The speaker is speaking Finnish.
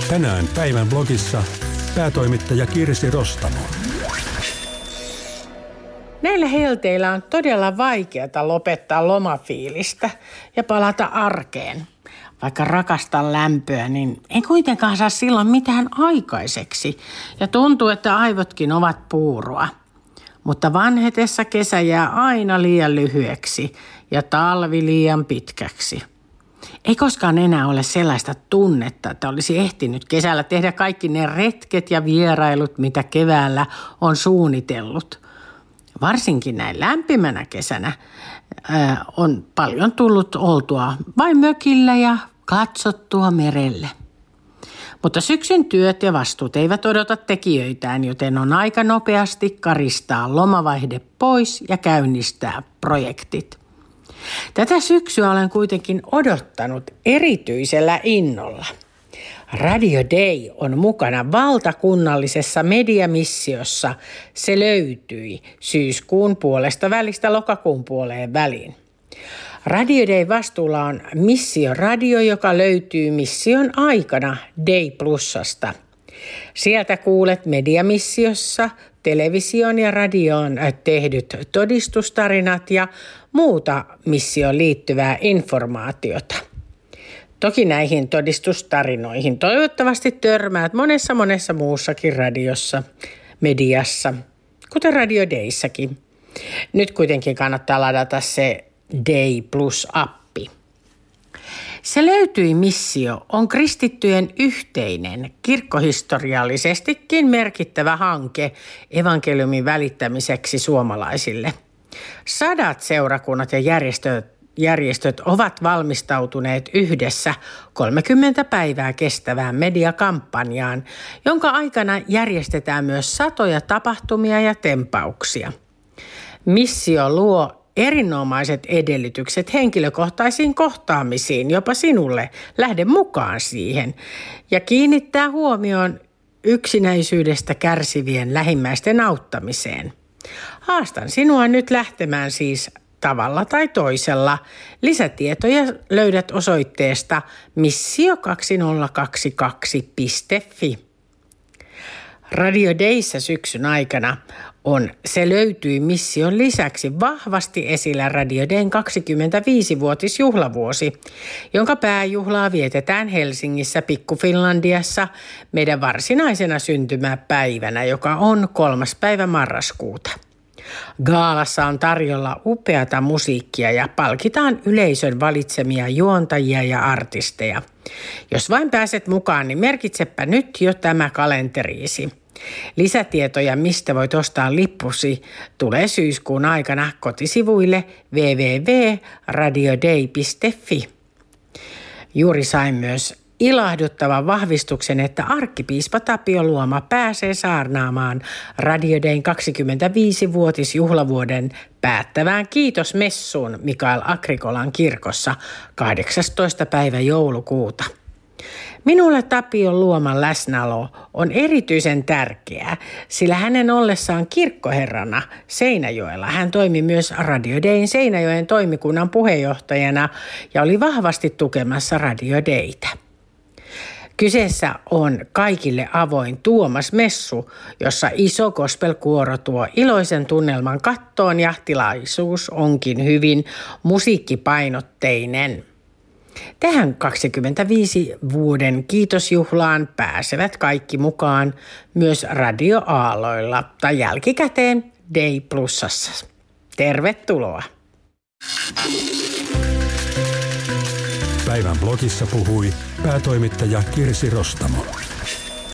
Tänään päivän blogissa päätoimittaja Kirsi Rostamo. Näillä helteillä on todella vaikeaa lopettaa lomafiilistä ja palata arkeen. Vaikka rakastan lämpöä, niin en kuitenkaan saa silloin mitään aikaiseksi ja tuntuu, että aivotkin ovat puuroa. Mutta vanhetessa kesä jää aina liian lyhyeksi ja talvi liian pitkäksi. Ei koskaan enää ole sellaista tunnetta, että olisi ehtinyt kesällä tehdä kaikki ne retket ja vierailut, mitä keväällä on suunnitellut. Varsinkin näin lämpimänä kesänä on paljon tullut oltua vain mökillä ja katsottua merelle. Mutta syksyn työt ja vastuut eivät odota tekijöitään, joten on aika nopeasti karistaa lomavaihde pois ja käynnistää projektit. Tätä syksyä olen kuitenkin odottanut erityisellä innolla. Radio Day on mukana valtakunnallisessa mediamissiossa. Se löytyi syyskuun puolesta välistä lokakuun puoleen väliin. Radio Day vastuulla on Missio Radio, joka löytyy mission aikana Day Plusasta. Sieltä kuulet mediamissiossa television ja radioon tehdyt todistustarinat ja muuta missioon liittyvää informaatiota. Toki näihin todistustarinoihin toivottavasti törmäät monessa muussakin radiossa, mediassa, kuten Radio Dayssäkin. Nyt kuitenkin kannattaa ladata se Day Plus-appi. Se löytyi missio on kristittyjen yhteinen, kirkkohistoriallisestikin merkittävä hanke evankeliumin välittämiseksi suomalaisille. Sadat seurakunnat ja järjestöt ovat valmistautuneet yhdessä 30 päivää kestävään mediakampanjaan, jonka aikana järjestetään myös satoja tapahtumia ja tempauksia. Missio luo erinomaiset edellytykset henkilökohtaisiin kohtaamisiin, jopa sinulle. Lähde mukaan siihen ja kiinnittää huomioon yksinäisyydestä kärsivien lähimmäisten auttamiseen. Haastan sinua nyt lähtemään siis tavalla tai toisella. Lisätietoja löydät osoitteesta missio2022.fi. Radio Dayssä syksyn aikana se löytyi mission lisäksi vahvasti esillä Radio Dayn 25-vuotisjuhlavuosi, jonka pääjuhlaa vietetään Helsingissä Pikku-Finlandiassa meidän varsinaisena syntymäpäivänä, joka on 3. päivä marraskuuta. Gaalassa on tarjolla upeata musiikkia ja palkitaan yleisön valitsemia juontajia ja artisteja. Jos vain pääset mukaan, niin merkitsepä nyt jo tämä kalenteriisi. Lisätietoja, mistä voit ostaa lippusi, tulee syyskuun aikana kotisivuille www.radioday.fi. Juuri sain myös ilahduttavan vahvistuksen, että arkkipiispa Tapio Luoma pääsee saarnaamaan Radio Dayn 25-vuotisjuhlavuoden päättävään kiitosmessuun Mikael Agrikolan kirkossa 18. päivä joulukuuta. Minulle Tapion Luoman läsnäolo on erityisen tärkeää, sillä hänen ollessaan kirkkoherrana Seinäjoella hän toimi myös Radio Dayn Seinäjoen toimikunnan puheenjohtajana ja oli vahvasti tukemassa Radio Daytä. Kyseessä on kaikille avoin Tuomas-messu, jossa iso gospelkuoro tuo iloisen tunnelman kattoon ja tilaisuus onkin hyvin musiikkipainotteinen. Tähän 25 vuoden kiitosjuhlaan pääsevät kaikki mukaan myös radioaaloilla tai jälkikäteen Day Plusassa. Tervetuloa! Päivän blogissa puhui päätoimittaja Kirsi Rostamo.